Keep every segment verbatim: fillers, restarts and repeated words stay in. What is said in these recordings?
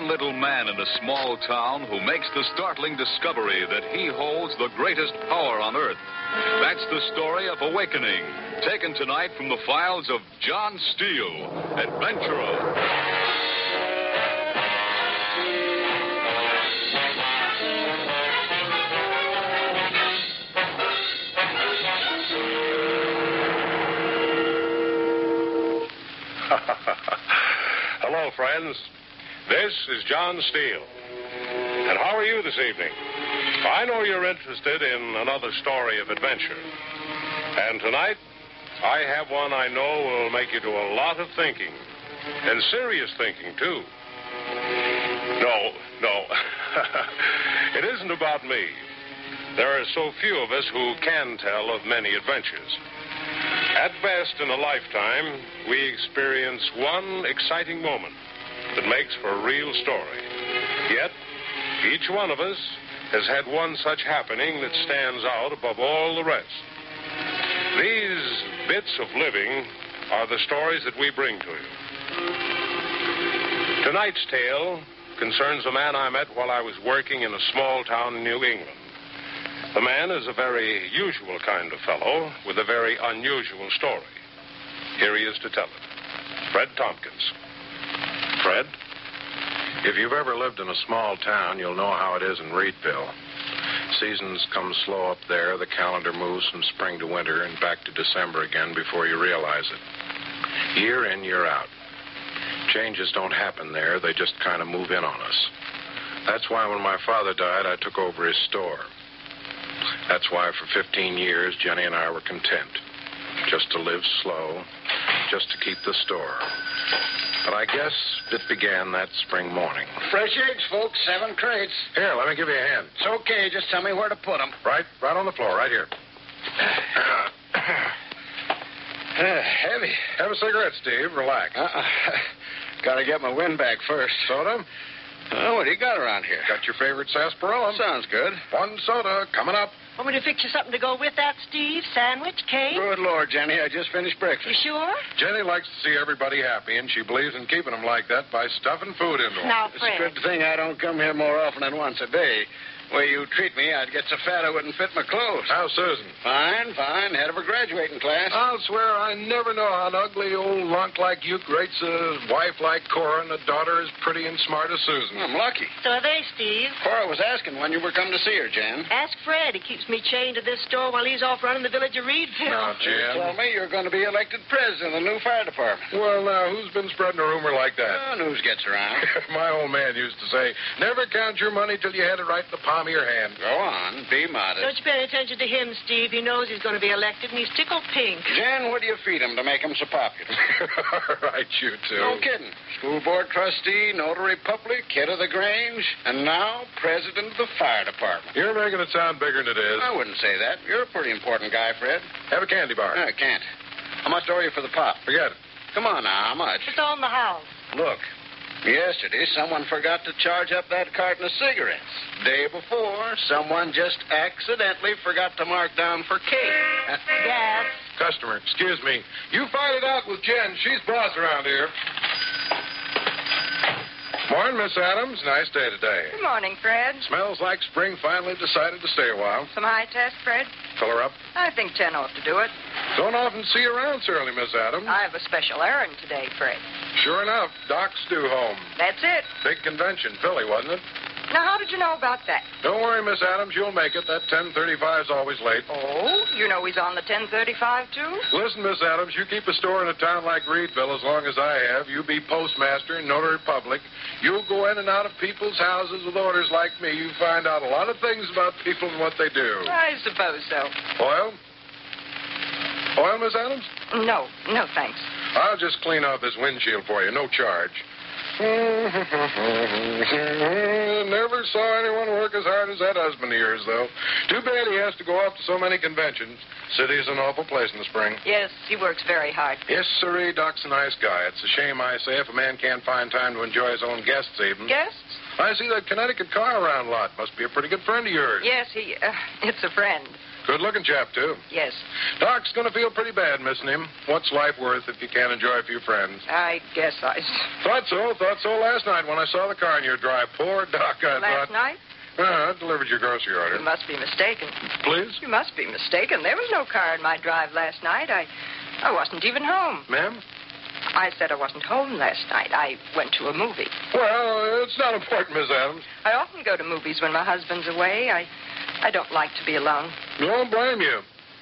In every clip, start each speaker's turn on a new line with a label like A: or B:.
A: one little man in a small town who makes the startling discovery that he holds the greatest power on earth. That's the story of Awakening, taken tonight from the files of John Steele, adventurer.
B: Hello, friends. This is John Steele. And how are you this evening? I know you're interested in another story of adventure. And tonight, I have one I know will make you do a lot of thinking. And serious thinking, too. No, no. It isn't about me. There are so few of us who can tell of many adventures. At best, in a lifetime, we experience one exciting moment that makes for a real story. Yet, each one of us has had one such happening that stands out above all the rest. These bits of living are the stories that we bring to you. Tonight's tale concerns a man I met while I was working in a small town in New England. The man is a very usual kind of fellow with a very unusual story. Here he is to tell it. Fred Tompkins. Fred?
C: If you've ever lived in a small town, you'll know how it is in Reedville. Seasons come slow up there. The calendar moves from spring to winter and back to December again before you realize it. Year in, year out. Changes don't happen there. They just kind of move in on us. That's why when my father died, I took over his store. That's why for fifteen years, Jenny and I were content. Just to live slow, just to keep the store. But I guess it began that spring morning.
D: Fresh eggs, folks. Seven crates.
C: Here, let me give you a hand.
D: It's okay. Just tell me where to put them.
C: Right, right on the floor, right here.
D: Uh, heavy.
C: Have a cigarette, Steve. Relax.
D: Uh-uh. Gotta get my wind back first.
C: Soda?
D: Oh, what do you got around here?
C: Got your favorite sarsaparilla.
D: Sounds good.
C: One soda coming up.
E: Want me to fix you something to go with that, Steve? Sandwich, cake?
D: Good Lord, Jenny, I just finished breakfast.
E: You sure?
C: Jenny likes to see everybody happy, and she believes in keeping them like that by stuffing food into them.
E: Now,
D: It's
E: Fred.
D: a good thing I don't come here more often than once a day. The way you treat me, I'd get so fat I wouldn't fit my clothes.
C: How's Susan?
D: Fine, fine. Head of her graduating class.
C: I'll swear I never know how an ugly old lunk like you grates a wife like Cora and a daughter as pretty and smart as Susan.
D: I'm lucky.
E: So are they, Steve.
D: Cora was asking when you were coming to see her, Jan.
E: Ask Fred. He keeps me chained to this store while he's off running the village of Reedville.
C: Now,
D: She
C: Jan.
D: told me you're going to be elected president of the new fire department.
C: Well, now, who's been spreading a rumor like that?
D: Oh, news gets around.
C: My old man used to say, never count your money till you had it right in the palm of your hand.
D: Go on, be modest.
E: Don't you pay any attention to him, Steve. He knows he's going to be elected, and he's tickled pink.
D: Jan, what do you feed him to make him so popular?
C: All right, you two.
D: No kidding. School board trustee, notary public, head of the Grange, and now president of the fire department.
C: You're making it sound bigger than it is.
D: I wouldn't say that. You're a pretty important guy, Fred.
C: Have a candy bar.
D: No, I can't. How much do I owe you for the pop?
C: Forget it.
D: Come on now, how much?
E: It's on the house.
D: Look, yesterday someone forgot to charge up that carton of cigarettes. Day before, someone just accidentally forgot to mark down for cake. Uh,
E: Gas.
C: Customer, excuse me. You fight it out with Jen. She's boss around here. Morning, Miss Adams. Nice day today.
F: Good morning, Fred.
C: Smells like spring finally decided to stay a while.
F: Some high test, Fred?
C: Fill her up.
F: I think ten ought to do it.
C: Don't often see you around so early, Miss Adams.
F: I have a special errand today, Fred.
C: Sure enough, Doc's due home.
F: That's it.
C: Big convention, Philly, wasn't it?
F: Now, how did you know about that?
C: Don't worry, Miss Adams. You'll make it. That ten thirty-five is always late.
F: Oh, you know he's on the ten thirty-five, too?
C: Listen, Miss Adams, you keep a store in a town like Reedville as long as I have. You be postmaster and notary public. You'll go in and out of people's houses with orders like me. You find out a lot of things about people and what they do.
F: I suppose so.
C: Oil? Oil, Miss Adams?
F: No, no, thanks.
C: I'll just clean out this windshield for you. No charge. Never saw anyone work as hard as that husband of yours, though. Too bad he has to go off to so many conventions. City's an awful place in the spring.
F: Yes, he works very hard.
C: Yes, sirree, Doc's a nice guy. It's a shame, I say, if a man can't find time to enjoy his own guests even.
F: Guests?
C: I see that Connecticut car around a lot. Must be a pretty good friend of yours.
F: Yes, he, uh, it's a friend.
C: Good-looking chap, too.
F: Yes.
C: Doc's going to feel pretty bad missing him. What's life worth if you can't enjoy a few friends?
F: I guess I...
C: Thought so. Thought so last night when I saw the car in your drive. Poor Doc, I
F: Last
C: thought...
F: night?
C: Uh, delivered your grocery order.
F: You must be mistaken.
C: Please?
F: You must be mistaken. There was no car in my drive last night. I... I wasn't even home.
C: Ma'am?
F: I said I wasn't home last night. I went to a movie.
C: Well, it's not important, Miss Adams.
F: I often go to movies when my husband's away. I I don't like to be alone.
C: Don't blame you.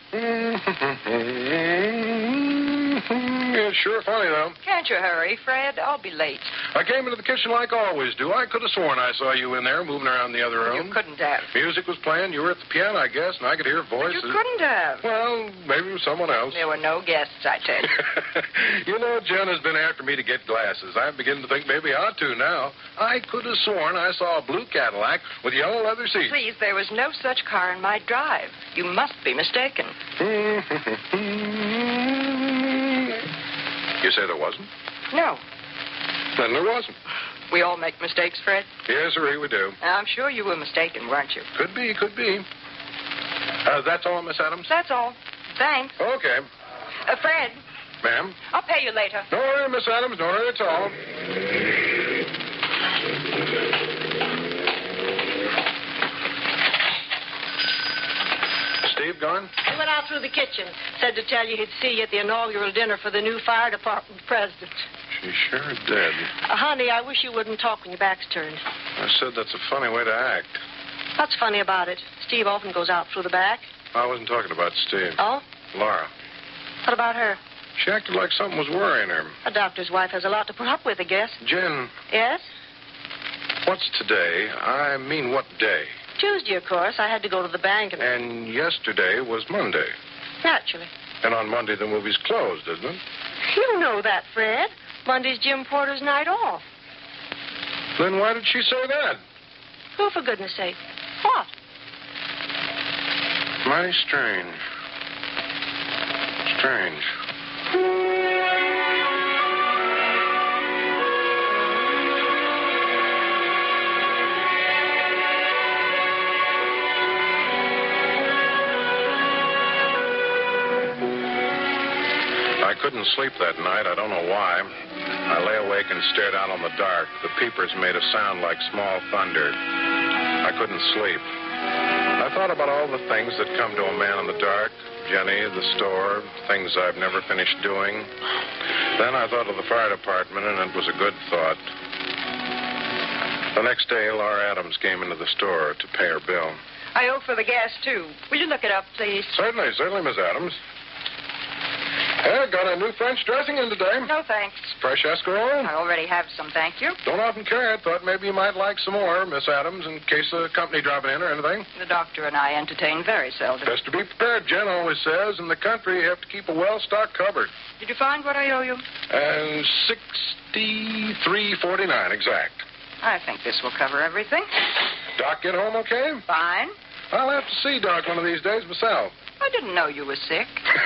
C: It's sure funny, though.
F: Can't you hurry, Fred? I'll be late.
C: I came into the kitchen like I always do. I could have sworn I saw you in there moving around the other room.
F: You couldn't have.
C: Music was playing. You were at the piano, I guess, and I could hear voices.
F: You couldn't have.
C: Well, maybe it was someone else.
F: There were no guests, I tell you.
C: You know, Jen has been after me to get glasses. I'm beginning to think maybe I ought to now. I could have sworn I saw a blue Cadillac with yellow leather seats.
F: Please, there was no such car in my drive. You must be mistaken.
C: You say there wasn't?
F: No.
C: Then there wasn't.
F: We all make mistakes, Fred.
C: Yes, sir, we do.
F: I'm sure you were mistaken, weren't you?
C: Could be, could be. Uh, that's all, Miss Adams?
F: That's all. Thanks.
C: Okay.
F: Uh, Fred,
C: Ma'am?
F: I'll pay you later.
C: No hurry, Miss Adams. No hurry at all. Steve gone?
E: He went out through the kitchen. Said to tell you he'd see you at the inaugural dinner for the new fire department president.
C: She sure did.
E: Uh, honey, I wish you wouldn't talk when your back's turned.
C: I said that's a funny way to act.
E: What's funny about it? Steve often goes out through the back.
C: I wasn't talking about Steve.
E: Oh?
C: Laura.
E: What about her?
C: She acted like something was worrying her.
E: A doctor's wife has a lot to put up with, I guess.
C: Jen,
E: Yes?
C: what's today? I mean, what day?
E: Tuesday, of course. I had to go to the bank and...
C: And yesterday was Monday.
E: Naturally.
C: And on Monday, the movie's closed, isn't it?
E: You know that, Fred. Monday's Jim Porter's night off.
C: Then why did she say that?
E: Oh, for goodness sake. What?
C: Mighty strange. Strange. I couldn't sleep that night. I don't know why. I lay awake and stared out on the dark. The peepers made a sound like small thunder. I couldn't sleep. I thought about all the things that come to a man in the dark. Jenny, the store, things I've never finished doing. Then I thought of the fire department, and it was a good thought. The next day, Laura Adams came into the store to pay her bill.
F: I owe for the gas, too. Will you look it up, please?
C: Certainly, certainly, Miss Adams. Yeah, got a new French dressing in today.
F: No, thanks.
C: Fresh escarole.
F: I already have some, thank you.
C: Don't often carry it. Thought maybe you might like some more, Miss Adams, in case the company dropping in or anything.
F: The doctor and I entertain very seldom.
C: Best to be prepared, Jen always says. In the country, you have to keep a well-stocked cupboard.
F: Did you find what I owe you?
C: And sixty-three forty-nine exact.
F: I think this will cover everything.
C: Doc get home okay?
F: Fine.
C: I'll have to see Doc one of these days myself.
F: I didn't know you were sick.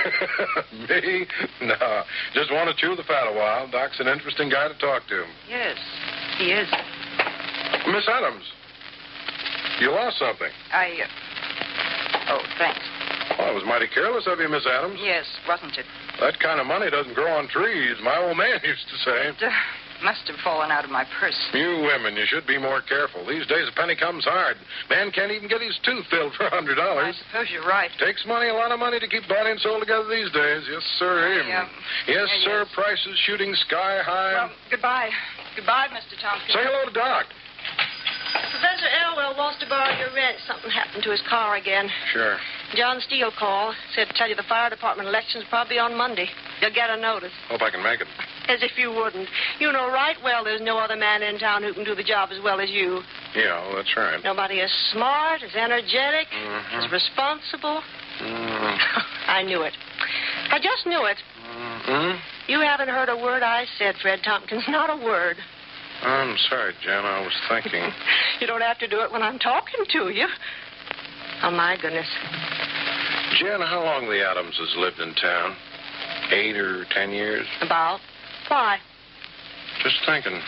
C: Me? No. Just want to chew the fat a while. Doc's an interesting guy to talk to.
F: Yes, he is.
C: Miss Adams, you lost something.
F: I, uh... Oh, thanks.
C: Well, it was mighty careless of you, Miss Adams.
F: Yes, wasn't it?
C: That kind of money doesn't grow on trees, my old man used to say.
F: It uh, must have fallen out of my purse.
C: You women, you should be more careful. These days, a penny comes hard. Man can't even get his tooth filled for a hundred
F: I
C: dollars.
F: suppose you're right.
C: Takes money, a lot of money, to keep body and soul together these days. Yes, sir.
F: Yeah.
C: Yes,
F: Yeah,
C: sir.
F: yes.
C: Prices shooting sky high.
F: Well, goodbye. Goodbye, Mister Tompkins.
C: Say hello to Doc.
E: Professor Elwell wants to borrow your rent. Something happened to his car again.
C: Sure.
E: John Steele called. Said to tell you the fire department election's probably on Monday. You'll get a notice.
C: Hope I can make it.
E: As if you wouldn't. You know right well there's no other man in town who can do the job as well as you.
C: Yeah, well, that's right.
E: Nobody as smart, as energetic,
C: Mhm.
E: as responsible.
C: Mm.
E: I knew it. I just knew it.
C: Mm-hmm.
E: You haven't heard a word I said, Fred Tompkins. Not a word.
C: I'm sorry, Jen. I was thinking.
E: You don't have to do it when I'm talking to you. Oh, my goodness.
C: Jen, how long the Adamses lived in town? Eight or ten years?
E: About? Why?
C: Just thinking.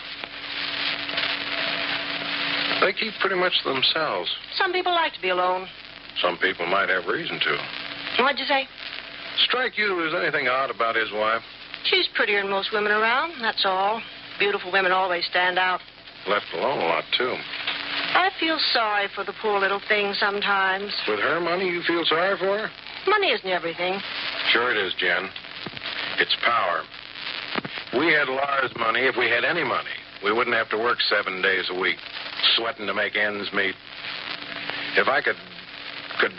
C: They keep pretty much to themselves.
E: Some people like to be alone.
C: Some people might have reason to.
E: What'd you say?
C: Strike you as anything odd about his wife?
E: She's prettier than most women around, that's all. Beautiful women always stand out.
C: Left alone a lot, too.
E: I feel sorry for the poor little thing sometimes.
C: With her money, you feel sorry for her?
E: Money isn't everything.
C: Sure it is, Jen. It's power. If we had Laura's money, if we had any money, we wouldn't have to work seven days a week, sweating to make ends meet. If I could... could...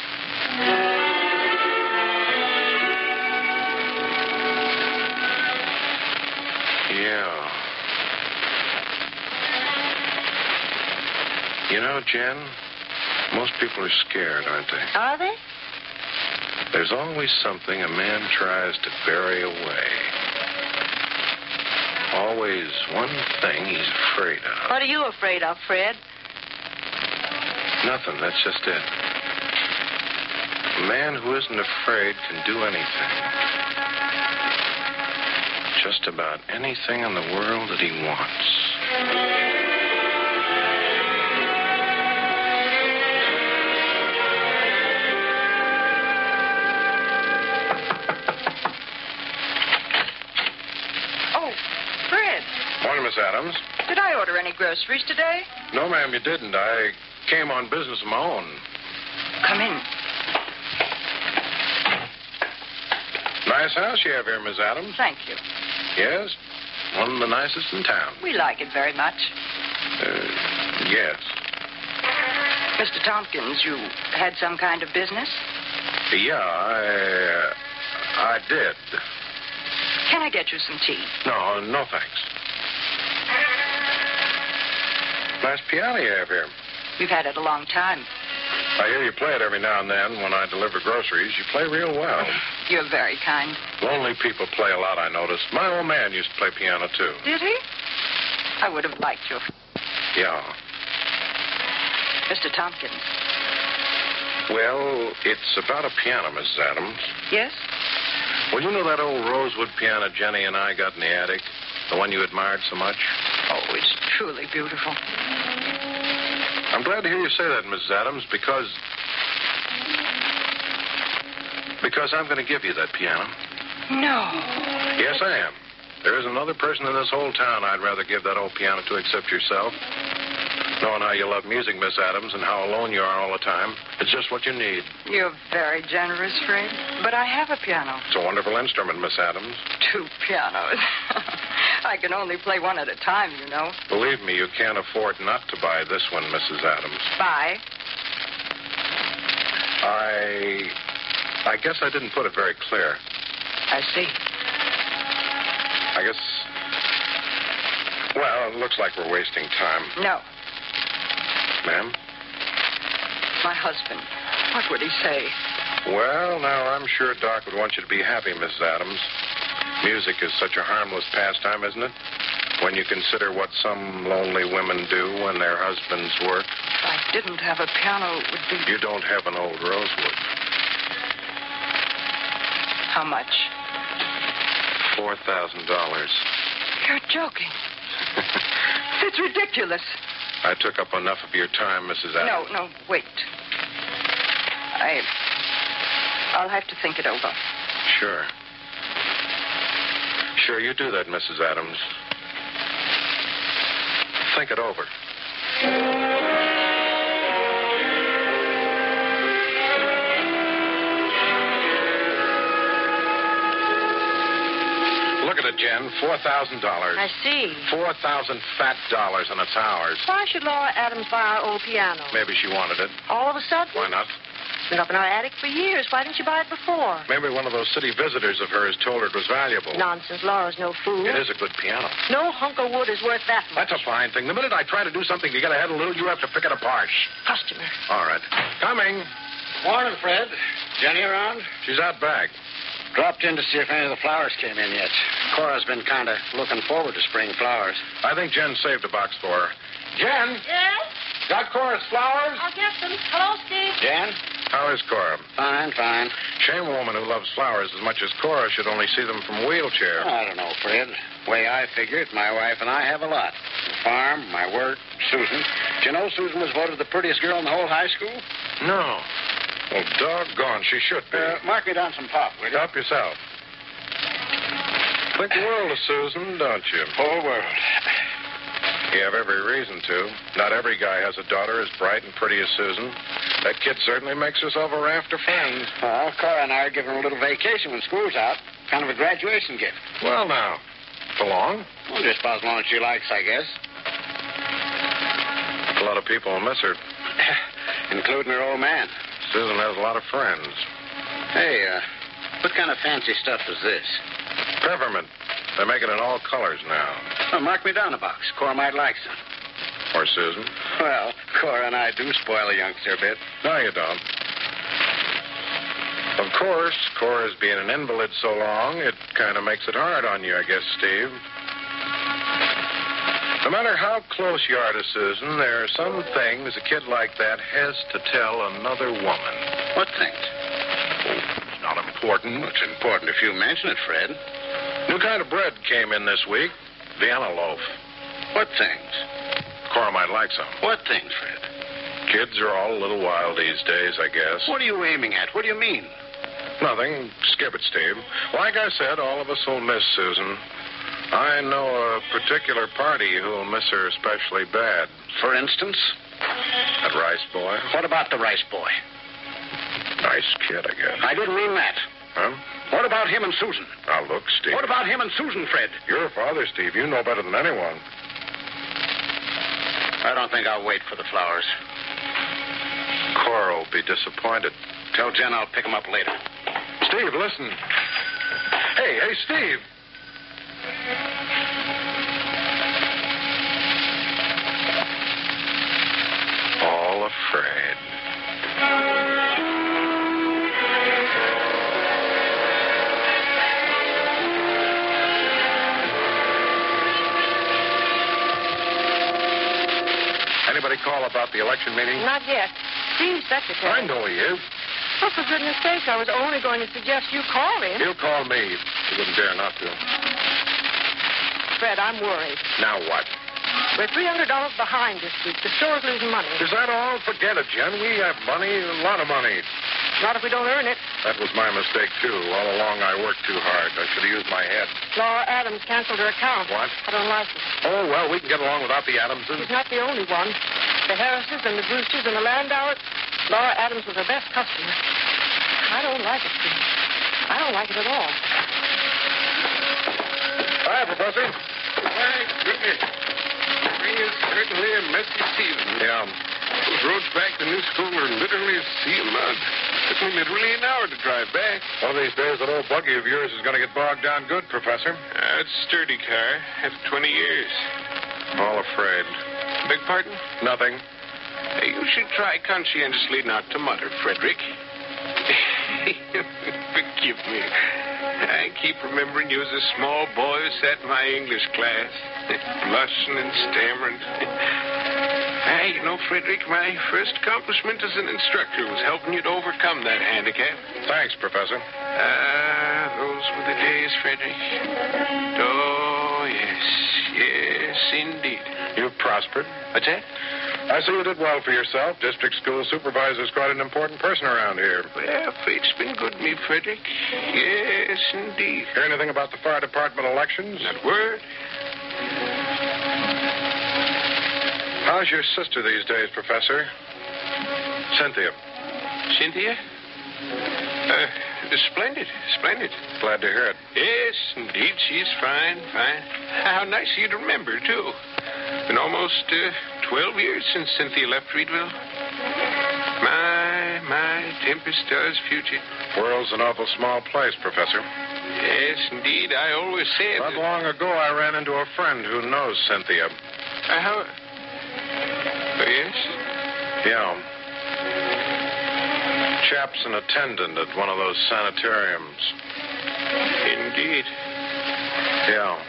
C: Yeah. You know, Jen, most people are scared, aren't they?
E: Are they?
C: There's always something a man tries to bury away. Always one thing he's afraid of.
E: What are you afraid of, Fred?
C: Nothing, that's just it. A man who isn't afraid can do anything. Just about anything in the world that he wants. Miss Adams.
F: Did I order any groceries today?
C: No, ma'am, you didn't. I came on business of my own.
F: Come in.
C: Nice house you have here, Miss Adams.
F: Thank you.
C: Yes? One of the nicest in town.
F: We like it very much.
C: Uh, yes.
F: Mister Tompkins, you had some kind of business?
C: Yeah, I... Uh, I did.
F: Can I get you some tea?
C: No, no thanks. Nice piano you have here.
F: You've had it a long time.
C: I hear you play it every now and then when I deliver groceries. You play real well.
F: You're very kind.
C: Lonely people play a lot, I noticed. My old man used to play piano, too.
F: Did he? I would have liked you.
C: Yeah.
F: Mister Tompkins.
C: Well, it's about a piano, Missus Adams.
F: Yes?
C: Well, you know that old rosewood piano Jenny and I got in the attic? The one you admired so much?
F: Oh, it's truly beautiful.
C: I'm glad to hear you say that, Missus Adams, because... Because I'm going to give you that piano.
F: No.
C: Yes, I am. There isn't another person in this whole town I'd rather give that old piano to except yourself. Knowing how you love music, Miss Adams, and how alone you are all the time, it's just what you need.
F: You're very generous, Fred. But I have a piano.
C: It's a wonderful instrument, Miss Adams.
F: Two pianos. I can only play one at a time, you know.
C: Believe me, you can't afford not to buy this one, Missus Adams.
F: Buy?
C: I... I guess I didn't put it very clear.
F: I see.
C: I guess... Well, it looks like we're wasting time.
F: No.
C: Ma'am?
F: My husband. What would he say?
C: Well, now, I'm sure Doc would want you to be happy, Missus Adams. Music is such a harmless pastime, isn't it? When you consider what some lonely women do when their husbands work.
F: If I didn't have a piano, it would be...
C: You don't have an old rosewood.
F: How much?
C: Four thousand dollars.
F: You're joking. It's ridiculous.
C: I took up enough of your time, Missus Adams.
F: No, no, wait. I... I'll have to think it over.
C: Sure. Sure, you do that, Missus Adams. Think it over. Look at it, Jen. Four thousand dollars.
E: I see.
C: Four thousand fat dollars, and it's ours.
E: Why should Laura Adams buy our old piano?
C: Maybe she wanted it.
E: All of a sudden?
C: Why not?
E: It's been up in our attic for years. Why didn't you buy it before?
C: Maybe one of those city visitors of hers told her it was valuable.
E: Nonsense. Laura's no fool.
C: It is a good piano.
E: No hunk of wood is worth that much.
C: That's a fine thing. The minute I try to do something to get ahead a little, you have to pick it apart.
E: Customer.
C: All right. Coming.
D: Morning, Fred. Jenny around?
C: She's out back.
D: Dropped in to see if any of the flowers came in yet. Cora's been kind of looking forward to spring flowers.
C: I think Jen saved a box for her. Jen?
E: Yes?
C: Got Cora's flowers?
E: I'll get them. Hello, Steve.
D: Jen?
C: How is Cora?
D: Fine, fine.
C: Shame a woman who loves flowers as much as Cora should only see them from a wheelchair.
D: I don't know, Fred. The way I figure it, my wife and I have a lot. The farm, my work, Susan. Do you know Susan was voted the prettiest girl in the whole high school?
C: No. Well, doggone, she should be.
D: Uh, mark me down some pop, will you?
C: Help yourself. Think the world of Susan, don't you?
D: Whole world.
C: You have every reason to. Not every guy has a daughter as bright and pretty as Susan. That kid certainly makes herself a raft of friends.
D: Well, Cora and I are giving her a little vacation when school's out. Kind of a graduation gift.
C: Well, now. For long?
D: Well, just about as long as she likes, I guess.
C: A lot of people will miss her.
D: Including her old man.
C: Susan has a lot of friends.
D: Hey, uh, what kind of fancy stuff is this?
C: Peppermint. They make it in all colors now.
D: Well, mark me down a box. Cora might like some.
C: Or Susan.
D: Well, Cora and I do spoil a youngster a bit.
C: No, you don't. Of course, Cora's being an invalid so long, it kind of makes it hard on you, I guess, Steve. No matter how close you are to Susan, there are some things a kid like that has to tell another woman.
D: What things?
C: Oh, it's not important.
D: Well, it's important if you mention it, Fred.
C: New kind of bread came in this week. Vienna loaf.
D: What things?
C: Cora might like some.
D: What things, Fred?
C: Kids are all a little wild these days, I guess.
D: What are you aiming at? What do you mean?
C: Nothing. Skip it, Steve. Like I said, all of us will miss Susan. I know a particular party who'll miss her especially bad.
D: For instance?
C: That Rice boy.
D: What about the Rice boy?
C: Nice kid, I guess.
D: I didn't mean that.
C: Huh?
D: What about him and Susan?
C: Now, look, Steve.
D: What about him and Susan, Fred?
C: You're a father, Steve. You know better than anyone.
D: I don't think I'll wait for the flowers.
C: Cora will be disappointed.
D: Tell Jen I'll pick him up later.
C: Steve, listen. Hey, hey, Steve. All afraid. Anybody call about the election meeting?
E: Not yet. Steve's secretary.
C: I know he is.
E: Oh, for goodness sake, I was only going to suggest you call him.
C: He'll call me. He wouldn't dare not to.
E: Fred, I'm worried.
C: Now what?
E: We're three hundred dollars behind this week. The store's losing money.
C: Is that all? Forget it, Jen. We have money, a lot of money.
E: Not if we don't earn it.
C: That was my mistake, too. All along, I worked too hard. I should have used my head.
E: Laura Adams canceled her account.
C: What?
E: I don't like it.
C: Oh, well, we can get along without the Adamses.
E: She's not the only one. The Harrises and the Brewsters and the Landauers. Laura Adams was her best customer. I don't like it, Steve. I don't like it at all.
C: Hi, Professor.
G: My goodness. Spring is certainly a messy season.
C: Yeah.
G: Those roads back to New School are literally a sea of mud. Took me literally an hour to drive back.
C: One of these days, that old buggy of yours is going to get bogged down good, Professor.
G: Uh, it's a sturdy car. Had it twenty years.
C: All afraid.
G: Beg pardon?
C: Nothing.
G: Uh, you should try conscientiously not to mutter, Frederick. Forgive me. I keep remembering you as a small boy who sat in my English class, blushing and stammering. Hey, you know, Frederick, my first accomplishment as an instructor was helping you to overcome that handicap.
C: Thanks, Professor.
G: Ah, those were the days, Frederick. Oh, yes, yes, indeed.
C: You've prospered.
G: What's that?
C: I see you did well for yourself. District school supervisor's quite an important person around here.
G: Well, fate's been good to me, Frederick. Yes, indeed.
C: Hear anything about the fire department elections?
G: Not a word.
C: How's your sister these days, Professor? Cynthia.
G: Cynthia? Uh, splendid, splendid.
C: Glad to hear it.
G: Yes, indeed, she's fine, fine. How nice of you to remember, too. Been almost uh, twelve years since Cynthia left Reedville. My, my, Tempest does future.
C: World's an awful small place, Professor.
G: Yes, indeed, I always said...
C: Not
G: that...
C: long ago, I ran into a friend who knows Cynthia.
G: Uh, how... Oh, yes?
C: Yeah. Chap's an attendant at one of those sanitariums.
G: Indeed.
C: Yeah.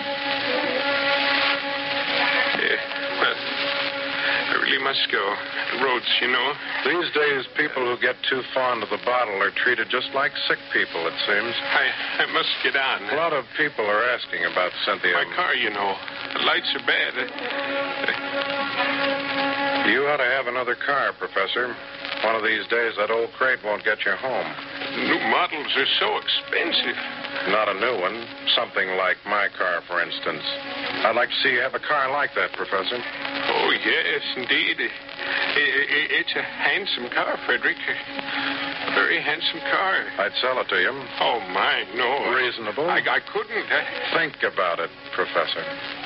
G: Yeah, well, I really must go. The roads, you know.
C: These days, people who get too fond of the bottle are treated just like sick people, it seems.
G: I, I must get on.
C: A lot of people are asking about Cynthia.
G: My car, you know. The lights are bad.
C: You ought to have another car, Professor. One of these days, that old crate won't get you home.
G: New models are so expensive.
C: Not a new one. Something like my car, for instance. I'd like to see you have a car like that, Professor.
G: Oh, yes, indeed. It, it, it's a handsome car, Frederick. A very handsome car.
C: I'd sell it to you.
G: Oh, my, no.
C: Reasonable?
G: I, I couldn't. I...
C: Think about it, Professor.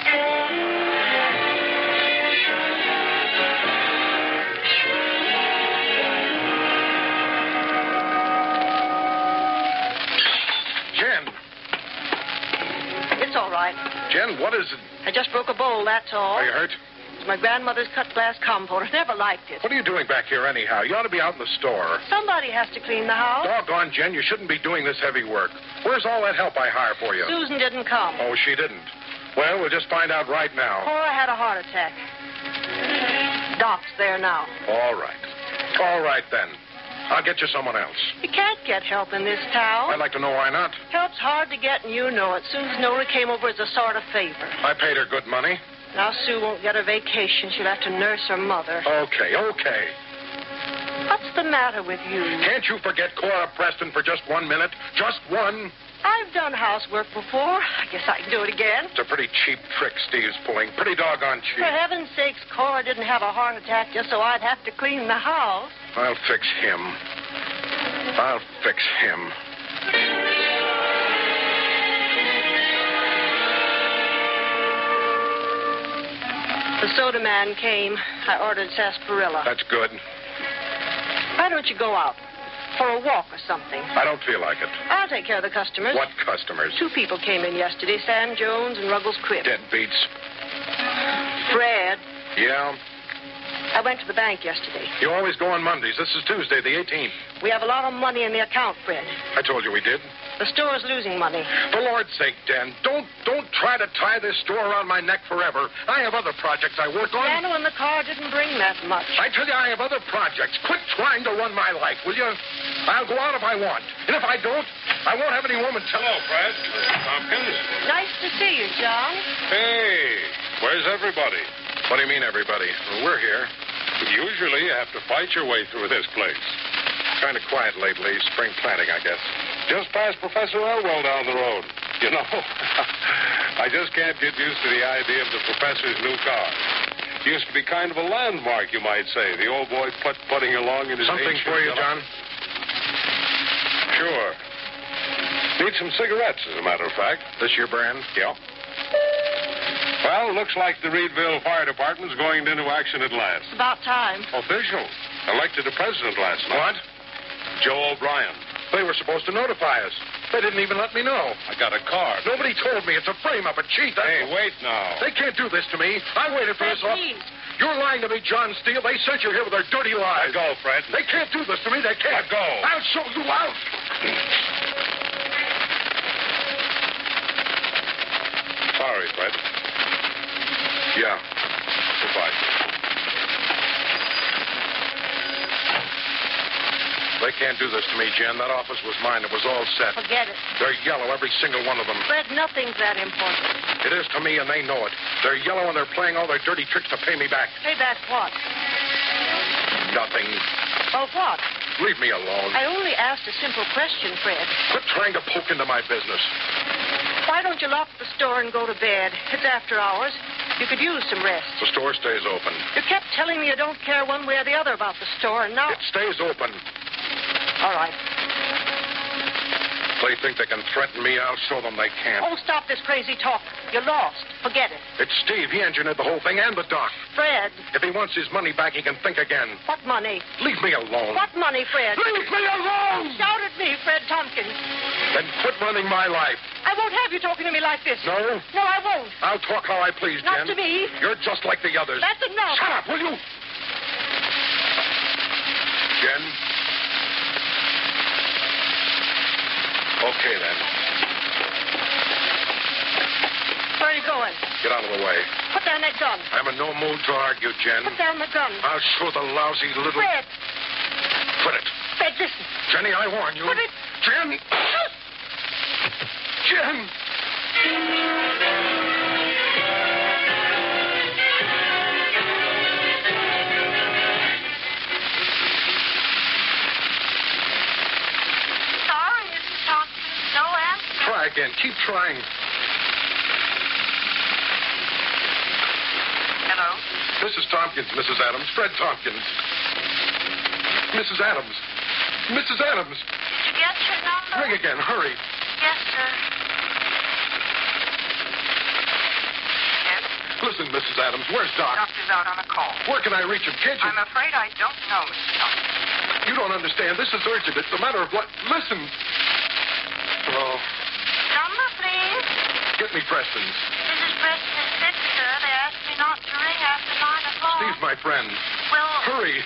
E: It's all right.
C: Jen, what is it?
E: I just broke a bowl, that's all.
C: Are you hurt?
E: It's my grandmother's cut glass compote. I never liked it.
C: What are you doing back here anyhow? You ought to be out in the store.
E: Somebody has to clean the house.
C: Doggone, Jen, you shouldn't be doing this heavy work. Where's all that help I hire for you?
E: Susan didn't come.
C: Oh, she didn't. Well, we'll just find out right now.
E: Cora had a heart attack. Doc's there now.
C: All right. All right, then. I'll get you someone else.
E: You can't get help in this town.
C: I'd like to know why not.
E: Help's hard to get, and you know it. Susan only came over as a sort of favor.
C: I paid her good money.
E: Now Sue won't get a vacation. She'll have to nurse her mother.
C: Okay, okay.
E: What's the matter with you?
C: Can't you forget Cora Preston for just one minute? Just one?
E: I've done housework before. I guess I can do it again.
C: It's a pretty cheap trick Steve's pulling. Pretty doggone cheap.
E: For heaven's sakes, Cora didn't have a heart attack just so I'd have to clean the house.
C: I'll fix him. I'll fix him.
E: The soda man came. I ordered sarsaparilla.
C: That's good.
E: Why don't you go out? For a walk or something.
C: I don't feel like it.
E: I'll take care of the customers.
C: What customers?
E: Two people came in yesterday, Sam Jones and Ruggles Quip.
C: Deadbeats.
E: Fred.
C: Yeah?
E: I went to the bank yesterday.
C: You always go on Mondays. This is Tuesday, the eighteenth.
E: We have a lot of money in the account, Fred.
C: I told you we did.
E: The store's losing money.
C: For Lord's sake, Dan, don't don't try to tie this store around my neck forever. I have other projects I work on.
E: Piano in the car didn't bring that much.
C: I tell you, I have other projects. Quit trying to run my life, will you? I'll go out if I want. And if I don't, I won't have any woman tell.
B: Hello, Fred. Tompkins.
E: Nice to see you, John.
B: Hey, where's everybody?
C: What do you mean, everybody? Well, we're here.
B: Usually you have to fight your way through this place.
C: Kind of quiet lately. Spring planting, I guess.
B: Just past Professor Elwell down the road. You know, I just can't get used to the idea of the professor's new car. Used to be kind of a landmark, you might say. The old boy putt-putting along in his
C: Something
B: ancient
C: for you,
B: yellow-
C: John?
B: Sure. Need some cigarettes, as a matter of fact.
C: This your brand?
B: Yeah. Well, looks like the Reedville Fire Department's going into action at last.
E: It's about time.
B: Official. Elected a president last night.
C: What?
B: Joe O'Brien.
C: They were supposed to notify us. They didn't even let me know.
B: I got a card.
C: Nobody told me. It's a frame-up, a cheat. That's
B: Hey,
C: all.
B: wait now.
C: They can't do this to me. I waited for
E: Fred,
C: this. Off.
E: please.
C: You're lying to me, John Steele. They sent you here with their dirty lies.
B: Let go, Fred.
C: They can't do this to me. They can't.
B: Let go.
C: I'll show you out.
B: Sorry, Fred.
C: Yeah.
B: Goodbye.
C: They can't do this to me, Jen. That office was mine. It was all set.
E: Forget it.
C: They're yellow, every single one of them.
E: Fred, nothing's that important.
C: It is to me, and they know it. They're yellow, and they're playing all their dirty tricks to pay me back.
E: Pay back what?
C: Nothing.
E: Well, what?
C: Leave me alone.
E: I only asked a simple question, Fred.
C: Quit trying to poke into my business.
E: Why don't you lock the store and go to bed? It's after hours. You could use some rest.
C: The store stays open.
E: You kept telling me you don't care one way or the other about the store, and now...
C: It stays open.
E: All right.
C: They think they can threaten me. I'll show them they can't.
E: Oh, stop this crazy talk. You're lost. Forget it.
C: It's Steve. He engineered the whole thing, and the doc.
E: Fred.
C: If he wants his money back, he can think again.
E: What money?
C: Leave me alone.
E: What money, Fred?
C: Leave me alone!
E: Shout at me, Fred Tompkins.
C: Then quit running my life.
E: I won't have you talking to me like this.
C: No?
E: No, I won't.
C: I'll talk how I please,
E: Not
C: Jen.
E: to me.
C: You're just like the others.
E: That's enough.
C: Shut up, will you? Jen? Okay, then.
E: Where are you going?
C: Get out of the way.
E: Put down that gun.
C: I'm in no mood to argue, Jen.
E: Put down the gun.
C: I'll show the lousy little...
E: Fred.
C: Quit it.
E: Fred, listen.
C: Jenny, I warn you.
E: Put it...
C: Jen! Jen! again. Keep trying.
F: Hello?
C: Missus Tompkins, Missus Adams. Fred Tompkins. Missus Adams. Missus Adams.
H: Did you get your number?
C: Ring again. Hurry.
H: Yes, sir.
F: Yes?
C: Listen, Missus Adams. Where's Doc?
F: Doctor's out on a call.
C: Where can I reach him? Can't you?
F: I'm afraid I don't know, Mister Tompkins.
C: You don't understand. This is urgent. It's a matter of what... Listen. Oh,
H: Number, please.
C: get me Preston's.
H: Missus Preston is sick, sir. They asked me not to ring after nine o'clock.
C: Steve's my friend.
H: Well,
C: Hurry.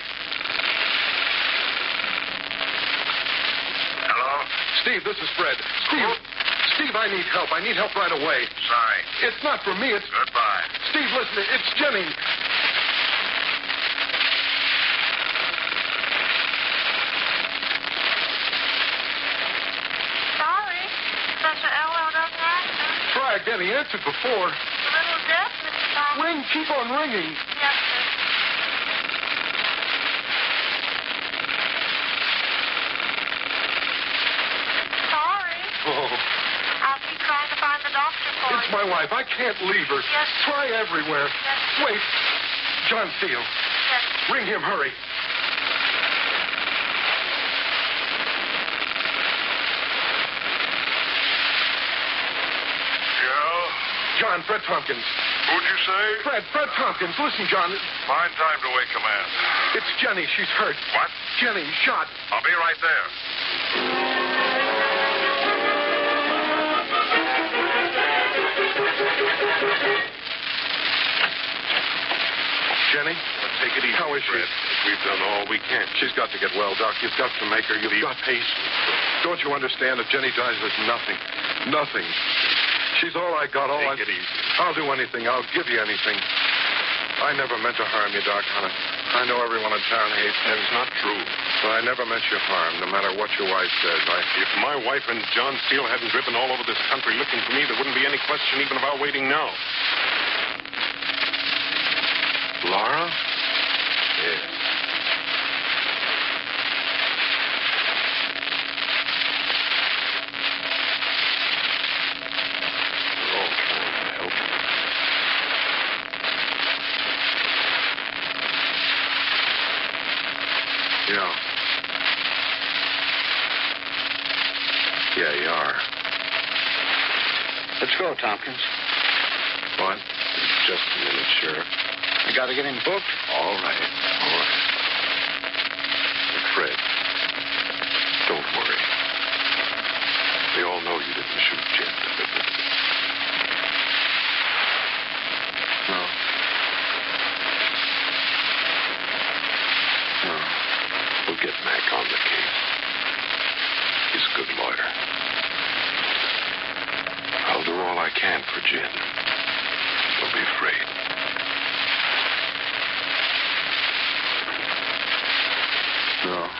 B: Hello?
C: Steve, this is Fred. Steve. Steve, I need help. I need help right away.
B: Sorry.
C: It's not for me. It's...
B: Goodbye.
C: Steve, listen. It's Jenny.
H: sorry. Professor Elwell doesn't answer.
C: Try again. He answered before.
H: A little deaf, Mister Thompson.
C: Ring. Keep on ringing.
H: Yes, sir. Sorry.
C: Oh,
H: I'll keep trying to find the doctor for
C: it's
H: you.
C: my wife. I can't leave her.
H: Yes, sir.
C: Try everywhere.
H: Yes.
C: Wait. John Steele.
H: Yes.
C: Ring him. Hurry.
B: Yeah?
C: John, Fred Tompkins.
B: Who'd you say?
C: Fred, Fred Tompkins. Listen, John.
B: Fine time to wake command.
C: It's Jenny. She's hurt.
B: What?
C: Jenny, shot.
B: I'll be right there.
C: Jenny?
B: Take it easy,
C: How is she?
B: Fred. We've done all we can.
C: She's got to get well, Doc. You've got to make her. You've
B: Be
C: got...
B: patient.
C: Don't you understand? If Jenny dies, there's nothing. Nothing. She's all I got. All I...
B: Take it easy.
C: I'll do anything. I'll give you anything. I never meant to harm you, Doc. Honest. I know everyone in town hates me.
B: That's not true.
C: But I never meant you harm, no matter what your wife says. I...
B: If my wife and John Steele hadn't driven all over this country looking for me, there wouldn't be any question even about waiting now.
C: Laura?
B: Yes. We're all trying to help.
C: Yeah. Yeah, you are.
D: Let's go, Tompkins.
C: What? Just a minute, Sheriff.
D: I got to get him booked.
C: All right. All right.
B: Fred, don't worry. They all know you didn't shoot Jet.
C: No. No.
B: We'll get Mac on the case. He's a good lawyer. I'll do all I can for Jen. Don't be afraid.
C: No.